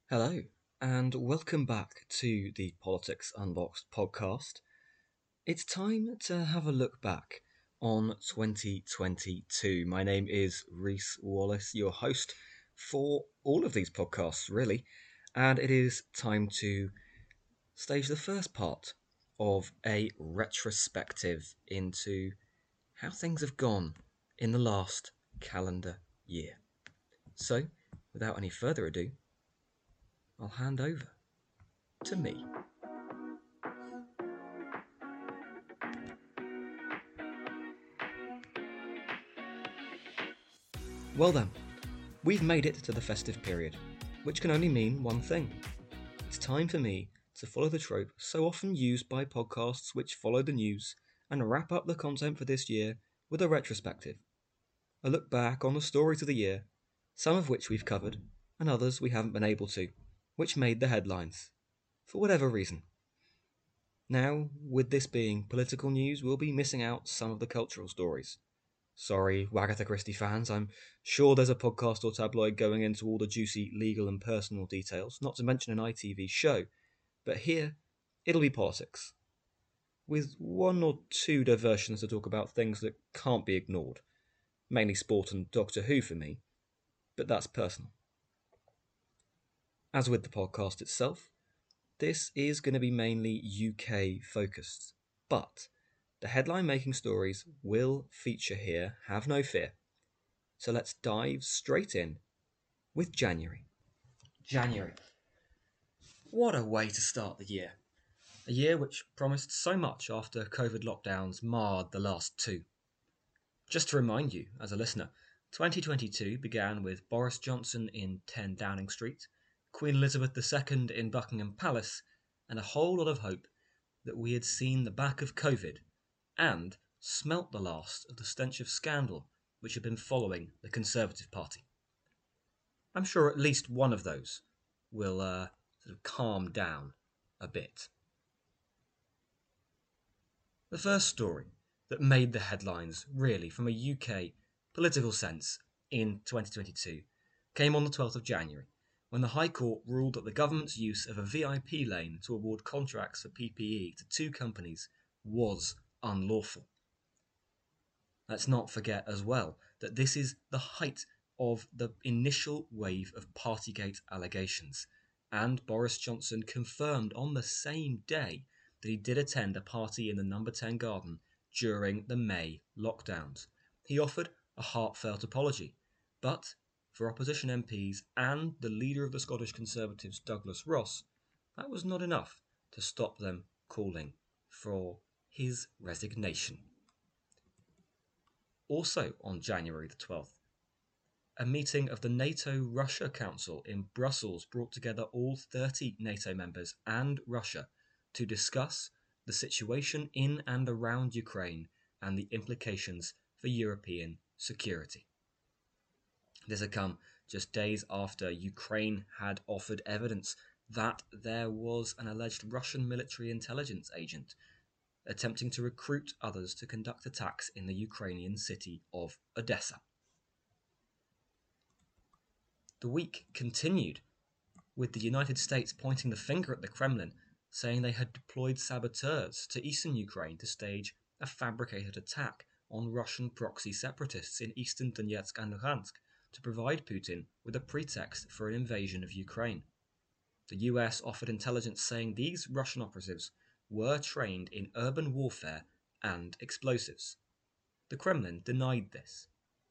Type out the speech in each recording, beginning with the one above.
Hello, and welcome back to the Politics Unboxed podcast. It's time to have a look back on 2022. My name is Reese Wallace, your host for all of these podcasts, really, and it is time to stage the first part of a retrospective into how things have gone in the last calendar year. So, without any further ado, I'll hand over to me. Well then, we've made it to the festive period, which can only mean one thing. It's time for me to follow the trope so often used by podcasts which follow the news and wrap up the content for this year with a retrospective. A look back on the stories of the year, some of which we've covered, and others we haven't been able to, which made the headlines, for whatever reason. Now, with this being political news, we'll be missing out some of the cultural stories. Sorry, Agatha Christie fans, I'm sure there's a podcast or tabloid going into all the juicy legal and personal details, not to mention an ITV show, but here, it'll be politics. With one or two diversions to talk about things that can't be ignored. Mainly sport and Doctor Who for me, but that's personal. As with the podcast itself, this is going to be mainly UK focused, but the headline making stories will feature here, have no fear. So let's dive straight in with January. January. What a way to start the year. A year which promised so much after COVID lockdowns marred the last two. Just to remind you, as a listener, 2022 began with Boris Johnson in 10 Downing Street, Queen Elizabeth II in Buckingham Palace, and a whole lot of hope that we had seen the back of COVID and smelt the last of the stench of scandal which had been following the Conservative Party. I'm sure at least one of those will sort of calm down a bit. The first story that made the headlines, really, from a UK political sense in 2022, came on the 12th of January, when the High Court ruled that the government's use of a VIP lane to award contracts for PPE to two companies was unlawful. Let's not forget as well that this is the height of the initial wave of Partygate allegations, and Boris Johnson confirmed on the same day that he did attend a party in the Number 10 Garden during the May lockdowns. He offered a heartfelt apology, but for opposition MPs and the leader of the Scottish Conservatives, Douglas Ross, that was not enough to stop them calling for his resignation. Also on January the 12th, a meeting of the NATO-Russia Council in Brussels brought together all 30 NATO members and Russia to discuss the situation in and around Ukraine and the implications for European security. This had come just days after Ukraine had offered evidence that there was an alleged Russian military intelligence agent attempting to recruit others to conduct attacks in the Ukrainian city of Odessa. The week continued with the United States pointing the finger at the Kremlin, saying they had deployed saboteurs to eastern Ukraine to stage a fabricated attack on Russian proxy separatists in eastern Donetsk and Luhansk to provide Putin with a pretext for an invasion of Ukraine. The US offered intelligence saying these Russian operatives were trained in urban warfare and explosives. The Kremlin denied this.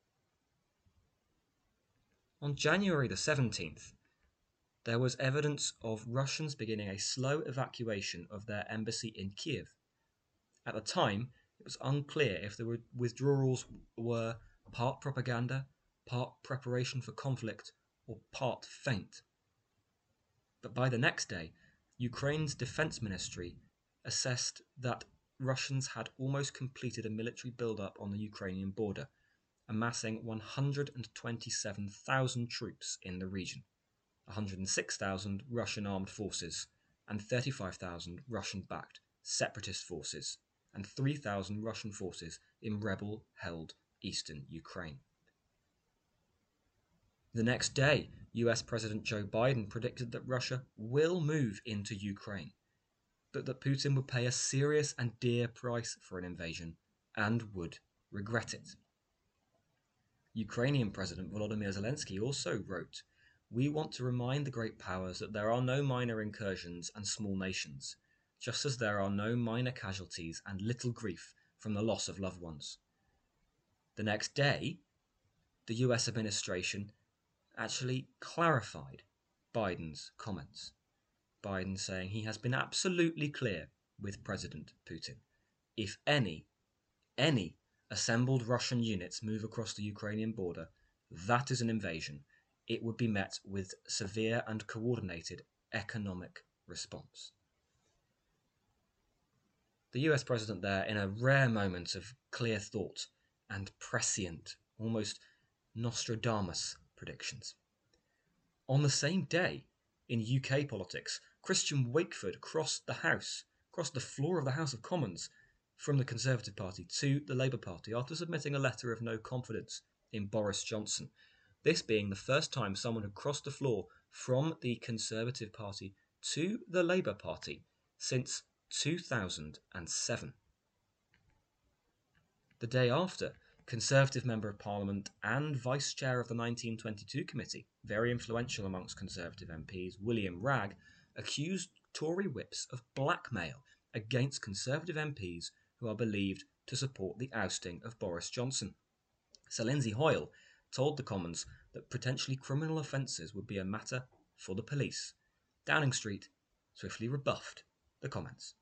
On January the 17th, there was evidence of Russians beginning a slow evacuation of their embassy in Kiev. At the time, it was unclear if the withdrawals were part propaganda, part preparation for conflict, or part feint. But by the next day, Ukraine's defense ministry assessed that Russians had almost completed a military build-up on the Ukrainian border, amassing 127,000 troops in the region, 106,000 Russian armed forces, and 35,000 Russian-backed separatist forces, and 3,000 Russian forces in rebel-held eastern Ukraine. The next day, US President Joe Biden predicted that Russia will move into Ukraine, but that Putin would pay a serious and dear price for an invasion and would regret it. Ukrainian President Volodymyr Zelensky also wrote, "We want to remind the great powers that there are no minor incursions and small nations, just as there are no minor casualties and little grief from the loss of loved ones." The next day, the US administration actually clarified Biden's comments. Biden saying he has been absolutely clear with President Putin. If any assembled Russian units move across the Ukrainian border, that is an invasion. It would be met with severe and coordinated economic response. The US president there, in a rare moment of clear thought and prescient, almost Nostradamus predictions. On the same day, in UK politics, Christian Wakeford crossed the floor of the House of Commons from the Conservative Party to the Labour Party after submitting a letter of no confidence in Boris Johnson. This being the first time someone had crossed the floor from the Conservative Party to the Labour Party since 2007. The day after, Conservative Member of Parliament and Vice Chair of the 1922 Committee, very influential amongst Conservative MPs, William Wragg, accused Tory whips of blackmail against Conservative MPs who are believed to support the ousting of Boris Johnson. Sir Lindsay Hoyle told the Commons that potentially criminal offences would be a matter for the police. Downing Street swiftly rebuffed the comments.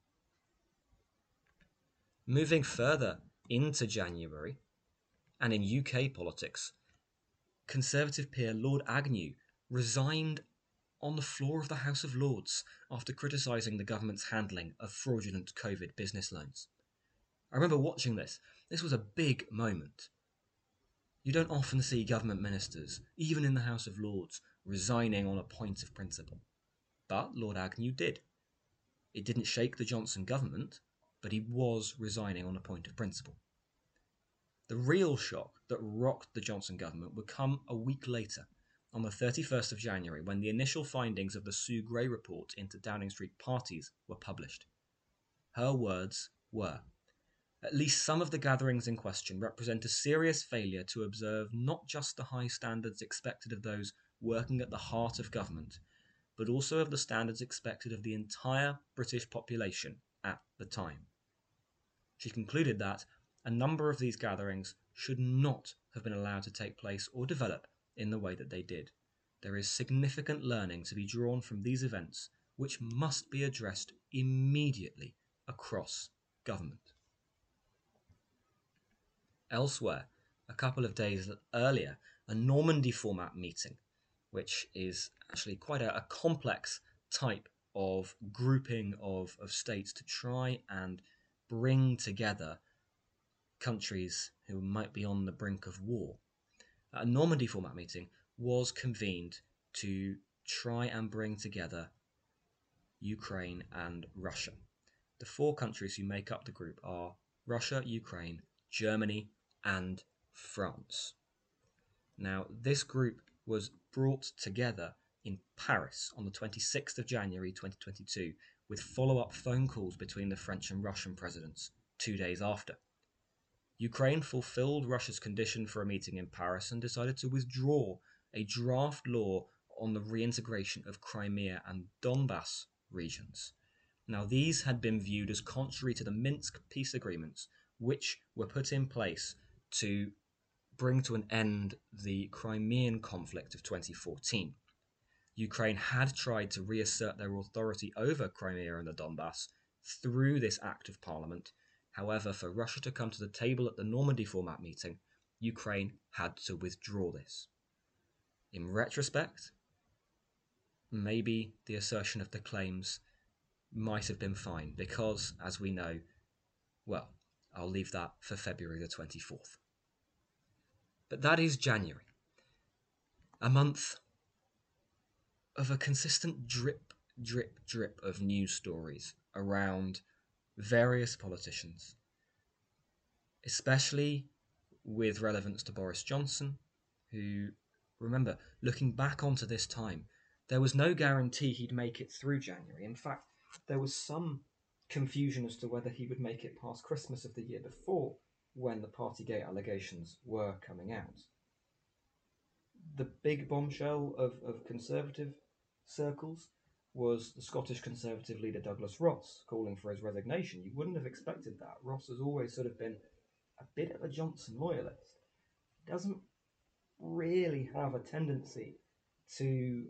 Moving further into January, and in UK politics, Conservative peer Lord Agnew resigned on the floor of the House of Lords after criticising the government's handling of fraudulent COVID business loans. I remember watching this. This was a big moment. You don't often see government ministers, even in the House of Lords, resigning on a point of principle. But Lord Agnew did. It didn't shake the Johnson government, but he was resigning on a point of principle. The real shock that rocked the Johnson government would come a week later, on the 31st of January, when the initial findings of the Sue Gray report into Downing Street parties were published. Her words were, "At least some of the gatherings in question represent a serious failure to observe not just the high standards expected of those working at the heart of government, but also of the standards expected of the entire British population at the time." She concluded that a number of these gatherings should not have been allowed to take place or develop in the way that they did. There is significant learning to be drawn from these events, which must be addressed immediately across government. Elsewhere, a couple of days earlier, a Normandy format meeting, which is actually quite a complex type of grouping of states to try and bring together countries who might be on the brink of war. A Normandy format meeting was convened to try and bring together Ukraine and Russia. The four countries who make up the group are Russia, Ukraine, Germany, and France. Now, this group was brought together in Paris on the 26th of January 2022 with follow-up phone calls between the French and Russian presidents 2 days after. Ukraine fulfilled Russia's condition for a meeting in Paris and decided to withdraw a draft law on the reintegration of Crimea and Donbass regions. Now, these had been viewed as contrary to the Minsk peace agreements, which were put in place to bring to an end the Crimean conflict of 2014. Ukraine had tried to reassert their authority over Crimea and the Donbass through this act of parliament. However, for Russia to come to the table at the Normandy format meeting, Ukraine had to withdraw this. In retrospect, maybe the assertion of the claims might have been fine because, as we know, well, I'll leave that for February the 24th. But that is January, a month of a consistent drip of news stories around various politicians, especially with relevance to Boris Johnson, who Remember, looking back onto this time, there was no guarantee he'd make it through January. In fact, there was some confusion as to whether he would make it past Christmas of the year before, when the Partygate allegations were coming out. The big bombshell of Conservative circles was the Scottish Conservative leader Douglas Ross calling for his resignation. You wouldn't have expected that. Ross has always sort of been a bit of a Johnson loyalist. He doesn't really have a tendency to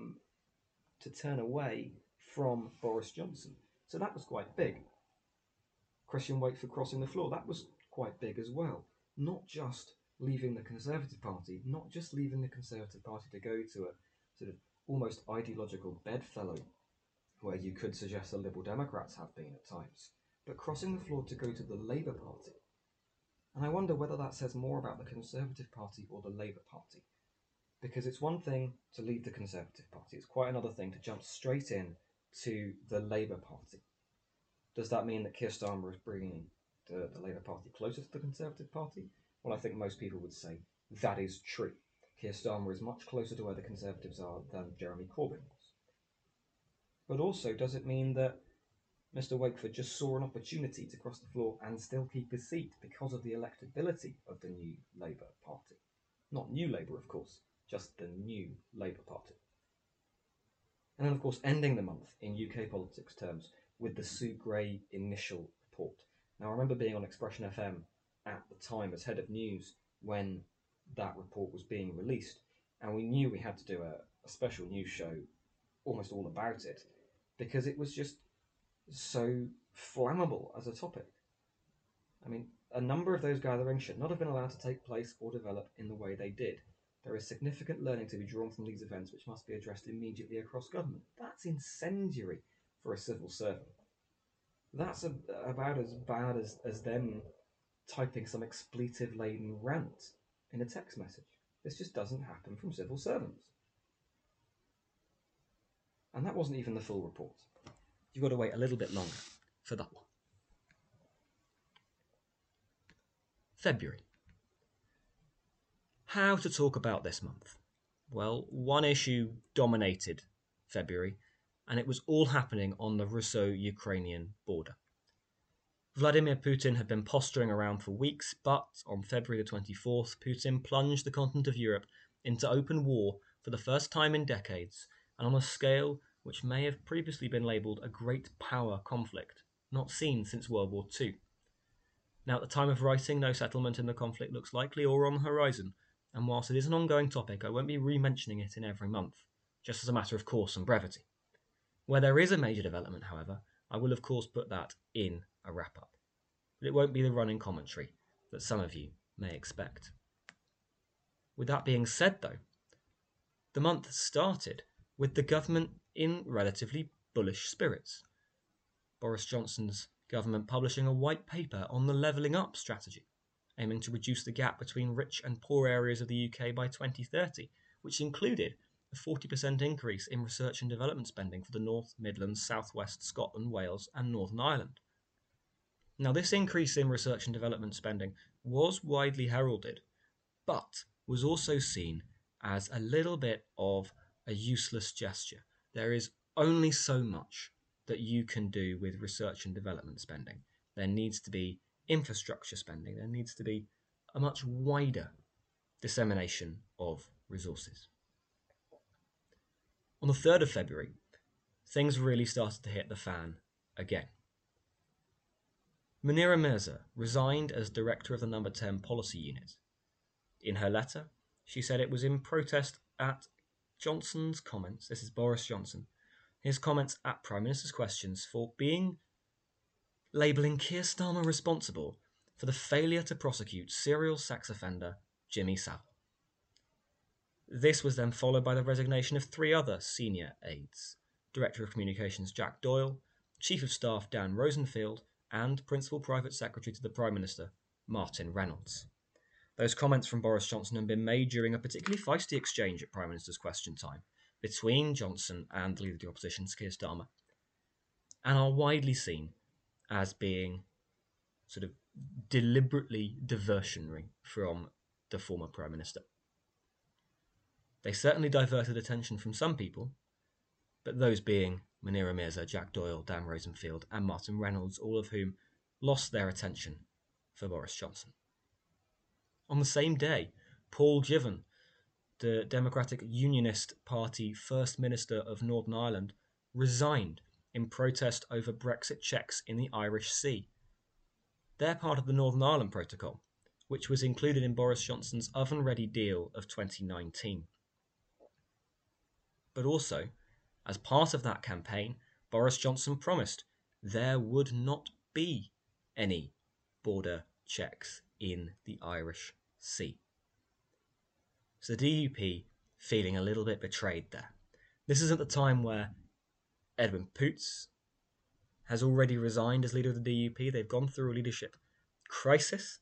turn away from Boris Johnson. So that was quite big. Christian Wakeford crossing the floor, that was quite big as well. Not just leaving the Conservative Party, not just leaving the Conservative Party to go to a sort of almost ideological bedfellow, where you could suggest the Liberal Democrats have been at times, but crossing the floor to go to the Labour Party. And I wonder whether that says more about the Conservative Party or the Labour Party. Because it's one thing to leave the Conservative Party, it's quite another thing to jump straight in to the Labour Party. Does that mean that Keir Starmer is bringing the Labour Party closer to the Conservative Party? Well, I think most people would say that is true. Keir Starmer is much closer to where the Conservatives are than Jeremy Corbyn was. But also, does it mean that Mr Wakeford just saw an opportunity to cross the floor and still keep his seat because of the electability of the new Labour Party? Not New Labour, of course, just the new Labour Party. And then, of course, ending the month in UK politics terms with the Sue Gray initial report. Now, I remember being on Expression FM at the time as head of news when that report was being released, and we knew we had to do a special news show almost all about it, because it was just so flammable as a topic. I mean, a number of those gatherings should not have been allowed to take place or develop in the way they did. There is significant learning to be drawn from these events which must be addressed immediately across government. That's incendiary for a civil servant. That's about as bad as them typing some expletive-laden rant in a text message. This just doesn't happen from civil servants. And that wasn't even the full report. You've got to wait a little bit longer for that one. February. How to talk about this month? Well, one issue dominated February, and it was all happening on the Russo-Ukrainian border. Vladimir Putin had been posturing around for weeks, but on February the 24th, Putin plunged the continent of Europe into open war for the first time in decades, and on a scale which may have previously been labelled a great power conflict, not seen since World War II. Now, at the time of writing, no settlement in the conflict looks likely or on the horizon, and whilst it is an ongoing topic, I won't be re-mentioning it in every month, just as a matter of course and brevity. Where there is a major development, however, I will of course put that in a wrap-up. But it won't be the running commentary that some of you may expect. With that being said, though, the month started with the government in relatively bullish spirits. Boris Johnson's government publishing a white paper on the levelling up strategy, aiming to reduce the gap between rich and poor areas of the UK by 2030, which included a 40% increase in research and development spending for the North, Midlands, South West, Scotland, Wales and Northern Ireland. Now, this increase in research and development spending was widely heralded, but was also seen as a little bit of a useless gesture. There is only so much that you can do with research and development spending. There needs to be infrastructure spending. There needs to be a much wider dissemination of resources. On the 3rd of February, things really started to hit the fan again. Munira Mirza resigned as director of the No. 10 Policy Unit. In her letter, she said it was in protest at Johnson's comments, this is Boris Johnson, his comments at Prime Minister's questions for labelling Keir Starmer responsible for the failure to prosecute serial sex offender Jimmy Savile. This was then followed by the resignation of 3 other senior aides, Director of Communications Jack Doyle, Chief of Staff Dan Rosenfield, and Principal Private Secretary to the Prime Minister Martin Reynolds. Those comments from Boris Johnson had been made during a particularly feisty exchange at Prime Minister's question time between Johnson and the Leader of the Opposition, Keir Starmer, and are widely seen as being sort of deliberately diversionary from the former Prime Minister. They certainly diverted attention from some people, but those being Munira Mirza, Jack Doyle, Dan Rosenfield, and Martin Reynolds, all of whom lost their attention for Boris Johnson. On the same day, Paul Givan, the Democratic Unionist Party First Minister of Northern Ireland, resigned in protest over Brexit checks in the Irish Sea. They're part of the Northern Ireland Protocol, which was included in Boris Johnson's oven-ready deal of 2019. But also, as part of that campaign, Boris Johnson promised there would not be any border checks in the Irish Sea. So the DUP feeling a little bit betrayed there. This is at the time where Edwin Poots has already resigned as leader of the DUP. They've gone through a leadership crisis.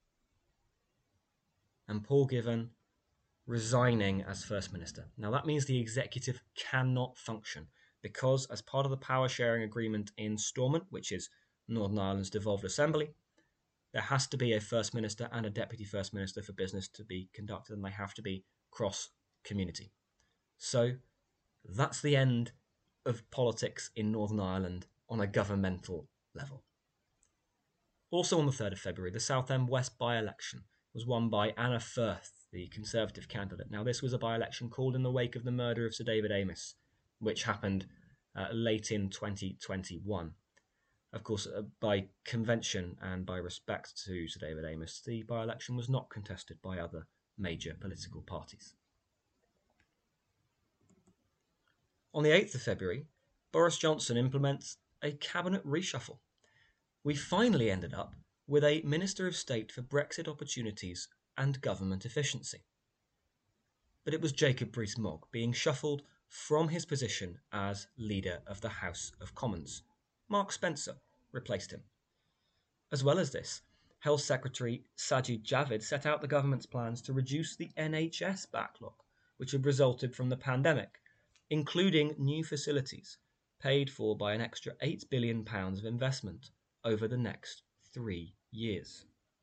And Paul Givan resigning as First Minister. Now that means the executive cannot function because as part of the power sharing agreement in Stormont, which is Northern Ireland's devolved assembly, there has to be a First Minister and a Deputy First Minister for business to be conducted, and they have to be cross-community. So that's the end of politics in Northern Ireland on a governmental level. Also on the 3rd of February, the Southend West by-election was won by Anna Firth, the Conservative candidate. Now, this was a by-election called in the wake of the murder of Sir David Amess, which happened late in 2021. Of course, by convention and by respect to Sir David Amess, the by-election was not contested by other major political parties. On the 8th of February, Boris Johnson implements a cabinet reshuffle. We finally ended up with a Minister of State for Brexit Opportunities and Government Efficiency. But it was Jacob Rees-Mogg being shuffled from his position as Leader of the House of Commons. Mark Spencer replaced him. As well as this, Health Secretary Sajid Javid set out the government's plans to reduce the NHS backlog, which had resulted from the pandemic, including new facilities paid for by an extra £8 billion of investment over the next 3 years.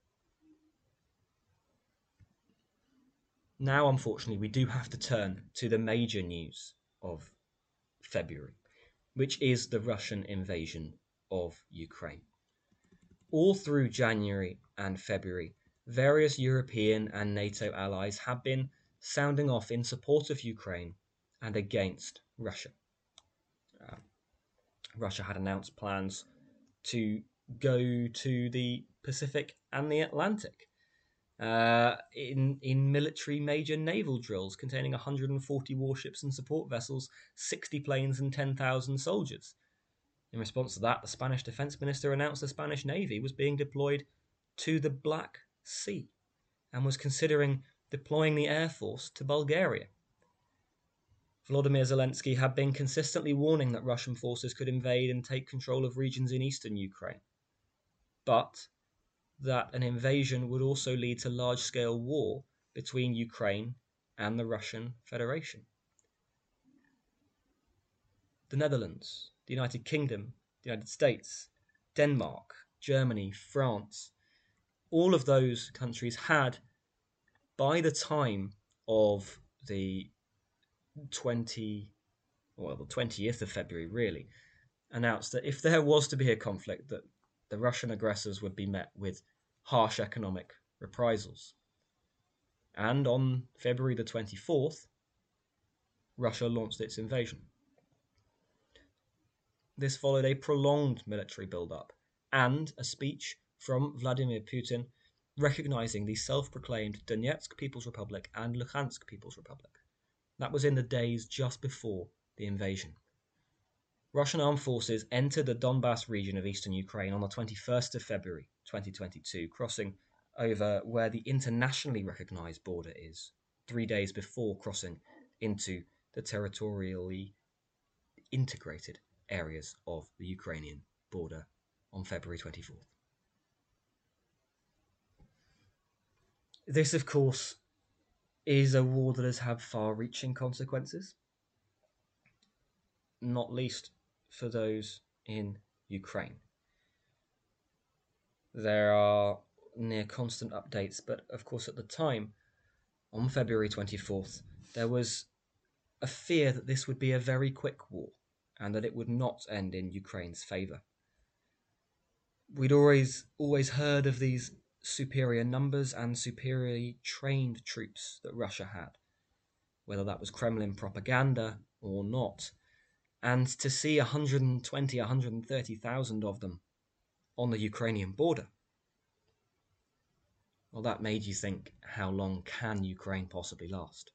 Now, unfortunately, we do have to turn to the major news of February, which is the Russian invasion of Ukraine. All through January and February, various European and NATO allies have been sounding off in support of Ukraine and against Russia. Russia had announced plans to go to the Pacific and the Atlantic in military major naval drills containing 140 warships and support vessels, 60 planes and 10,000 soldiers. In response to that, the Spanish defense minister announced the Spanish Navy was being deployed to the Black Sea and was considering deploying the Air Force to Bulgaria. Volodymyr Zelensky had been consistently warning that Russian forces could invade and take control of regions in eastern Ukraine, but that an invasion would also lead to large-scale war between Ukraine and the Russian Federation. The Netherlands, the United Kingdom, the United States, Denmark, Germany, France, all of those countries had, by the time of the 20th of February, really, announced that if there was to be a conflict, that the Russian aggressors would be met with harsh economic reprisals. And on February the 24th, Russia launched its invasion. This followed a prolonged military build-up and a speech from Vladimir Putin recognizing the self-proclaimed Donetsk People's Republic and Luhansk People's Republic. That was in the days just before the invasion. Russian armed forces entered the Donbass region of eastern Ukraine on the 21st of February 2022, crossing over where the internationally recognized border is, 3 days before crossing into the territorially integrated areas of the Ukrainian border on February 24th. This, of course, is a war that has had far-reaching consequences, not least for those in Ukraine. There are near constant updates, but of course at the time, on February 24th, there was a fear that this would be a very quick war and that it would not end in Ukraine's favour. We'd always heard of these superior numbers and superiorly trained troops that Russia had, whether that was Kremlin propaganda or not, and to see 120, 130,000 of them on the Ukrainian border, well, that made you think, how long can Ukraine possibly last?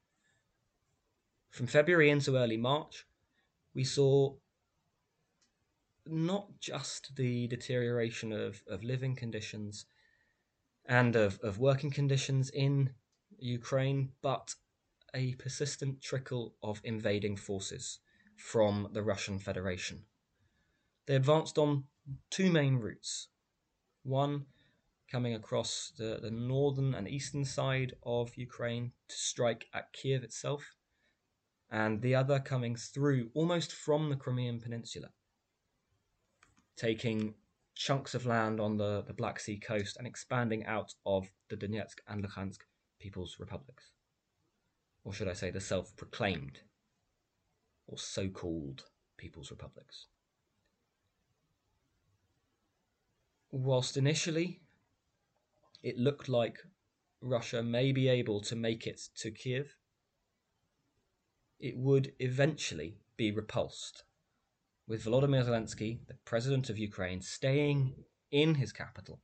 From February into early March, we saw not just the deterioration of living conditions and of working conditions in Ukraine, but a persistent trickle of invading forces from the Russian Federation. They advanced on two main routes. One coming across the northern and eastern side of Ukraine to strike at Kiev itself, and the other coming through almost from the Crimean Peninsula, taking chunks of land on the Black Sea coast and expanding out of the Donetsk and Luhansk People's Republics. Or should I say the self-proclaimed or so-called People's Republics. Whilst initially it looked like Russia may be able to make it to Kiev, it would eventually be repulsed, with Volodymyr Zelensky, the president of Ukraine, staying in his capital,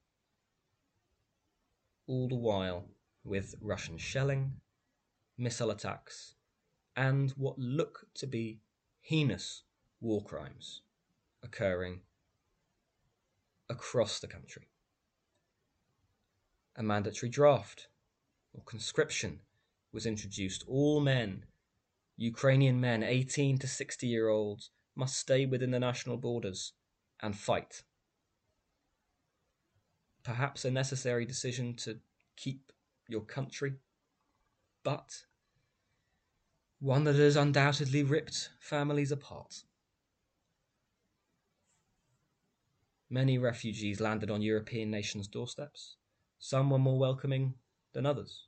all the while with Russian shelling, missile attacks, and what look to be heinous war crimes occurring across the country. A mandatory draft or conscription was introduced. All men, Ukrainian men 18 to 60-year-olds, must stay within the national borders and fight. Perhaps a necessary decision to keep your country, but one that has undoubtedly ripped families apart. Many refugees landed on European nations' doorsteps. Some were more welcoming than others.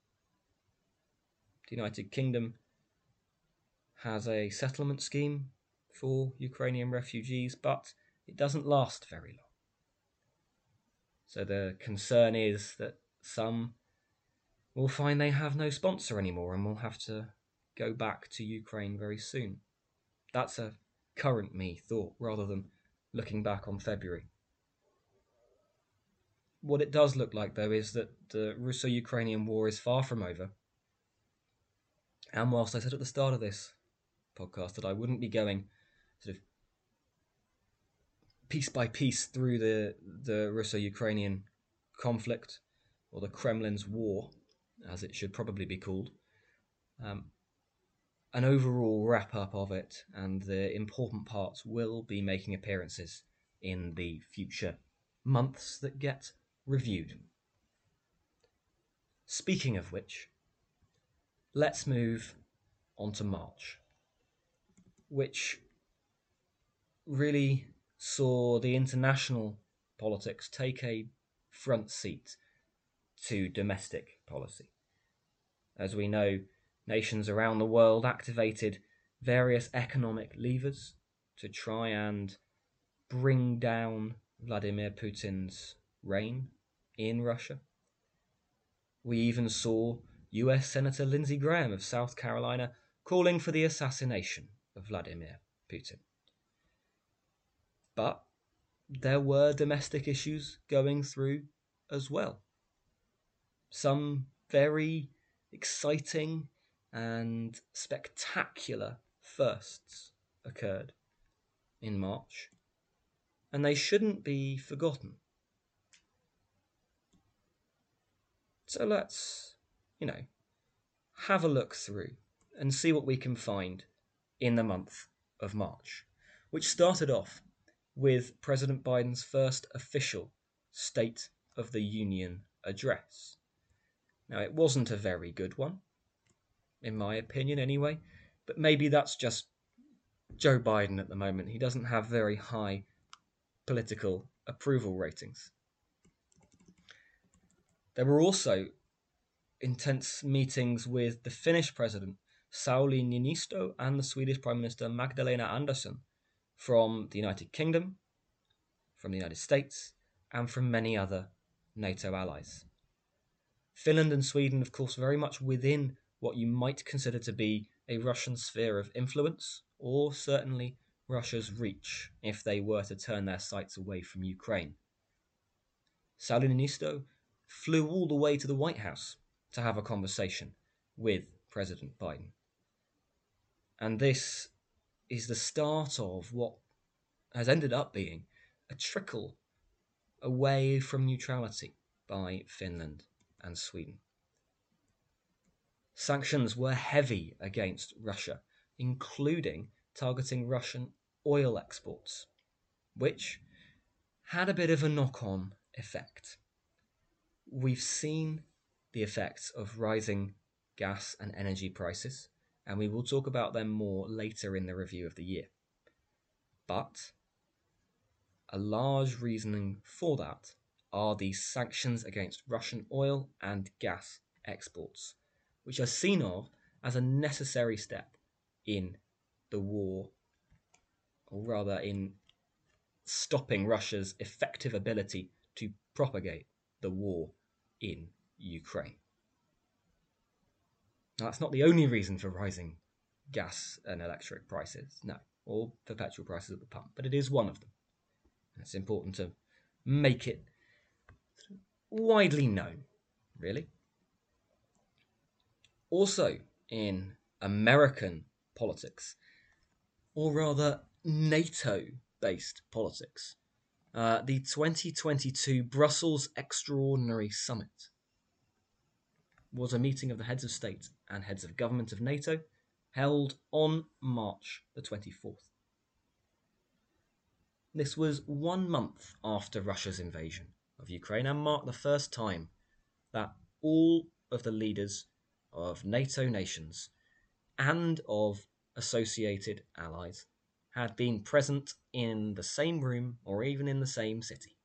The United Kingdom has a settlement scheme for Ukrainian refugees, but it doesn't last very long. So the concern is that some will find they have no sponsor anymore and will have to go back to Ukraine very soon. That's a current me thought rather than looking back on February. What it does look like, though, is that the Russo-Ukrainian war is far from over. And whilst I said at the start of this podcast that I wouldn't be going sort of piece by piece through the Russo-Ukrainian conflict, or the Kremlin's war, as it should probably be called, an overall wrap-up of it and the important parts will be making appearances in the future months that get reviewed. Speaking of which, let's move on to March, which really saw the international politics take a front seat to domestic policy. As we know, nations around the world activated various economic levers to try and bring down Vladimir Putin's reign in Russia. We even saw US Senator Lindsey Graham of South Carolina calling for the assassination of Vladimir Putin. But there were domestic issues going through as well. Some very exciting and spectacular firsts occurred in March, and they shouldn't be forgotten. So let's, have a look through and see what we can find in the month of March, which started off with President Biden's first official State of the Union address. Now, it wasn't a very good one, in my opinion anyway, but maybe that's just Joe Biden at the moment. He doesn't have very high political approval ratings. There were also intense meetings with the Finnish president, Sauli Niinisto, and the Swedish Prime Minister Magdalena Andersson from the United Kingdom, from the United States, and from many other NATO allies. Finland and Sweden, of course, very much within what you might consider to be a Russian sphere of influence, or certainly Russia's reach, if they were to turn their sights away from Ukraine. Sauli Niinisto flew all the way to the White House to have a conversation with President Biden. And this is the start of what has ended up being a trickle away from neutrality by Finland and Sweden. Sanctions were heavy against Russia, including targeting Russian oil exports, which had a bit of a knock-on effect. We've seen the effects of rising gas and energy prices, and we will talk about them more later in the review of the year. But a large reasoning for that are these sanctions against Russian oil and gas exports, which are seen of as a necessary step in the war, or rather in stopping Russia's effective ability to propagate the war in Ukraine. Now, that's not the only reason for rising gas and electric prices, no, or for petrol prices at the pump, but it is one of them. It's important to make it widely known, really. Also, in American politics, or rather NATO-based politics, the 2022 Brussels Extraordinary Summit was a meeting of the heads of state and heads of government of NATO held on March the 24th. This was 1 month after Russia's invasion of Ukraine and marked the first time that all of the leaders of NATO nations and of associated allies had been present in the same room or even in the same city.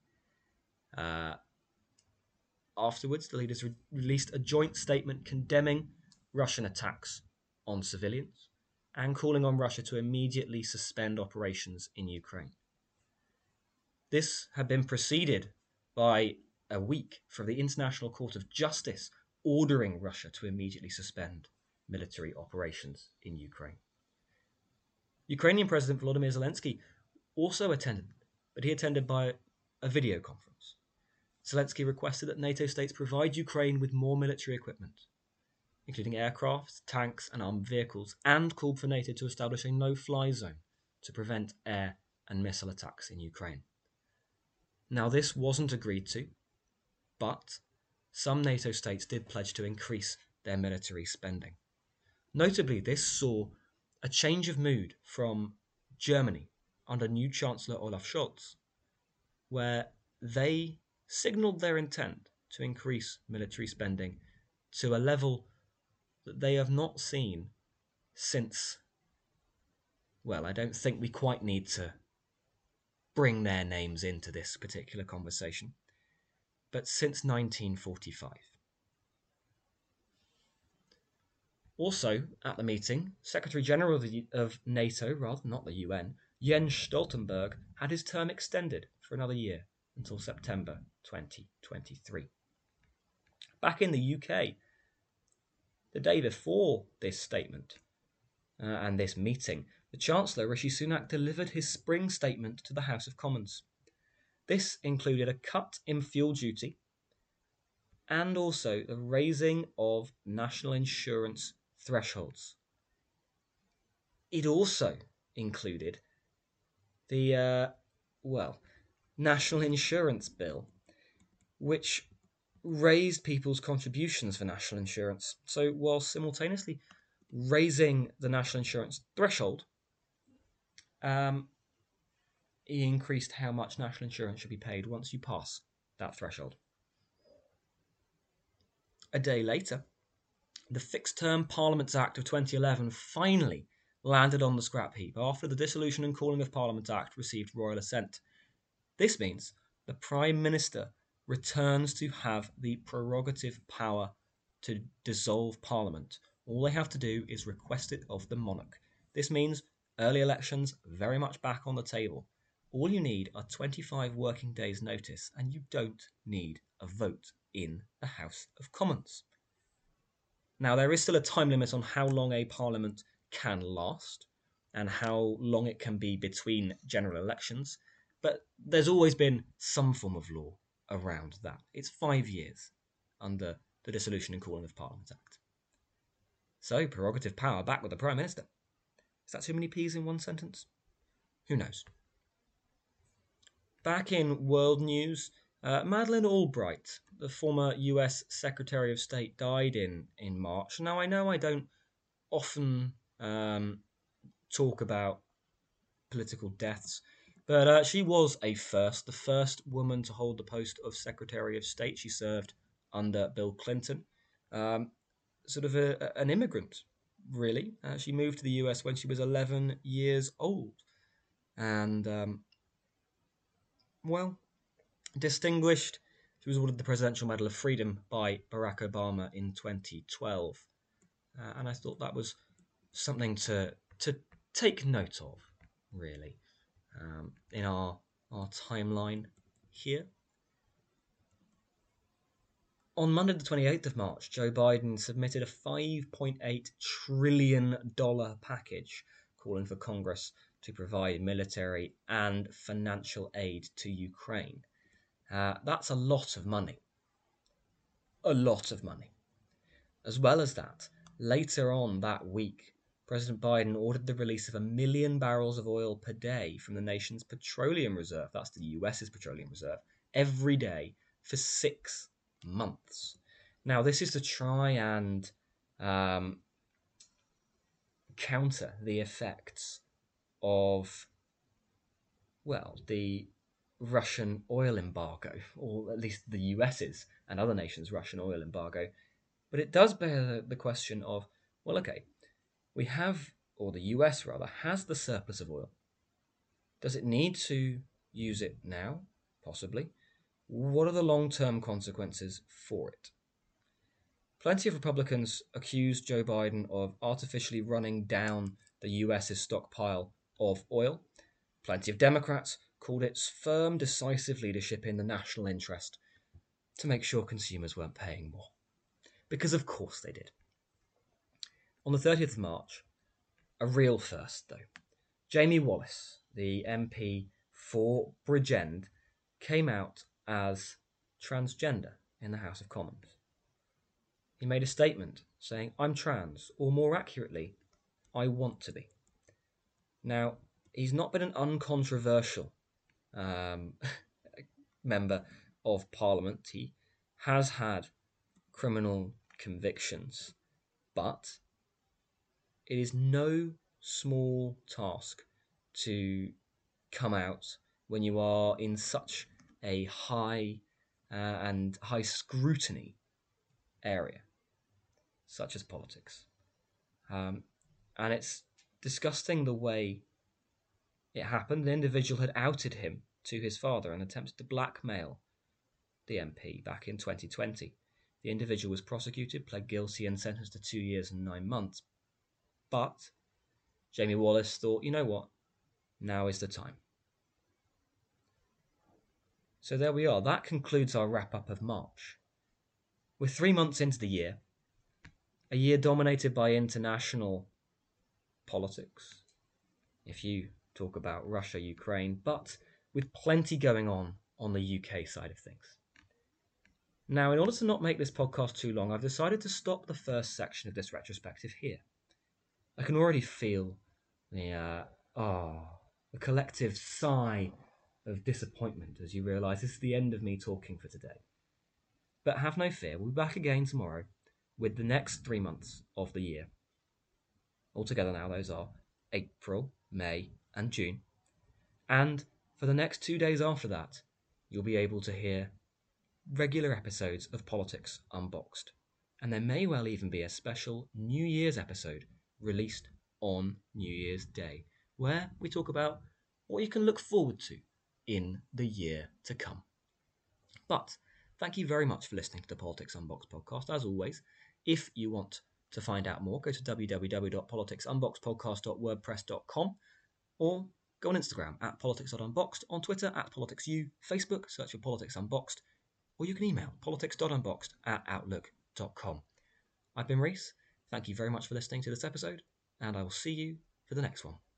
Afterwards, the leaders released a joint statement condemning Russian attacks on civilians and calling on Russia to immediately suspend operations in Ukraine. This had been preceded by a week from the International Court of Justice ordering Russia to immediately suspend military operations in Ukraine. Ukrainian President Volodymyr Zelensky also attended, but he attended by a video conference. Zelensky requested that NATO states provide Ukraine with more military equipment, including aircraft, tanks, and armed vehicles, and called for NATO to establish a no-fly zone to prevent air and missile attacks in Ukraine. Now, this wasn't agreed to, but some NATO states did pledge to increase their military spending. Notably, this saw a change of mood from Germany under new Chancellor Olaf Scholz, where they signalled their intent to increase military spending to a level that they have not seen since, well, I don't think we quite need to bring their names into this particular conversation, but since 1945. Also, at the meeting, Secretary General of NATO, rather not the UN, Jens Stoltenberg, had his term extended for another year until September 2023. Back in the UK, the day before this statement and this meeting, the Chancellor, Rishi Sunak, delivered his spring statement to the House of Commons. This included a cut in fuel duty and also the raising of national insurance thresholds. It also included the, National Insurance Bill, which raised people's contributions for national insurance. So while simultaneously raising the national insurance threshold, he increased how much national insurance should be paid once you pass that threshold. A day later, the Fixed Term Parliaments Act of 2011 finally landed on the scrap heap after the Dissolution and Calling of Parliament Act received royal assent. This means the Prime Minister returns to have the prerogative power to dissolve Parliament, all they have to do is request it of the monarch. This means early elections very much back on the table. All you need are 25 working days' notice, and you don't need a vote in the House of Commons. Now, there is still a time limit on how long a parliament can last and how long it can be between general elections, but there's always been some form of law around that. It's 5 years under the Dissolution and Calling of Parliament Act. So, prerogative power back with the Prime Minister. Is that too many P's in one sentence? Who knows? Back in world news, Madeleine Albright, the former US Secretary of State, died in March. Now, I know I don't often talk about political deaths, but she was the first woman to hold the post of Secretary of State. She served under Bill Clinton, sort of an immigrant, really. She moved to the US when she was 11 years old, and well, distinguished. She was awarded the Presidential Medal of Freedom by Barack Obama in 2012, and I thought that was something to take note of, really, in our timeline here. On Monday, the 28th of March, Joe Biden submitted a $5.8 trillion package calling for Congress to provide military and financial aid to Ukraine. That's a lot of money. A lot of money. As well as that, later on that week, President Biden ordered the release of 1 million barrels of oil per day from the nation's petroleum reserve, that's the US's petroleum reserve, every day for 6 months. Now, this is to try and counter the effects of, well, the Russian oil embargo, or at least the US's and other nations' Russian oil embargo. But it does bear the question of, well, okay, we have, or the US rather, has the surplus of oil. Does it need to use it now? Possibly. What are the long-term consequences for it? Plenty of Republicans accused Joe Biden of artificially running down the US's stockpile of oil. Plenty of Democrats called it firm, decisive leadership in the national interest to make sure consumers weren't paying more. Because of course they did. On the 30th of March, a real first though, Jamie Wallis, the MP for Bridgend, came out as transgender in the House of Commons. He made a statement saying, "I'm trans," or more accurately, "I want to be." Now, he's not been an uncontroversial member of Parliament. He has had criminal convictions, but it is no small task to come out when you are in such a high and high scrutiny area, such as politics. And it's disgusting the way it happened. The individual had outed him to his father and attempted to blackmail the MP back in 2020. The individual was prosecuted, pled guilty, and sentenced to 2 years and 9 months. But Jamie Wallis thought, you know what? Now is the time. So there we are. That concludes our wrap-up of March. We're 3 months into the year, a year dominated by international politics, if you talk about Russia, Ukraine, but with plenty going on the UK side of things. Now, in order to not make this podcast too long, I've decided to stop the first section of this retrospective here. I can already feel the collective sigh of disappointment as you realise this is the end of me talking for today. But have no fear, we'll be back again tomorrow with the next 3 months of the year. Altogether now, those are April, May, and June. And for the next 2 days after that, you'll be able to hear regular episodes of Politics Unboxed. And there may well even be a special New Year's episode released on New Year's Day, where we talk about what you can look forward to in the year to come. But thank you very much for listening to the Politics Unboxed podcast. As always, If you want to find out more, go to www.politicsunboxedpodcast.wordpress.com or go on Instagram at politics.unboxed, on Twitter at politicsu, Facebook, search for Politics Unboxed, or you can email politics.unboxed@outlook.com. I've been Reese. Thank you very much for listening to this episode, and I will see you for the next one.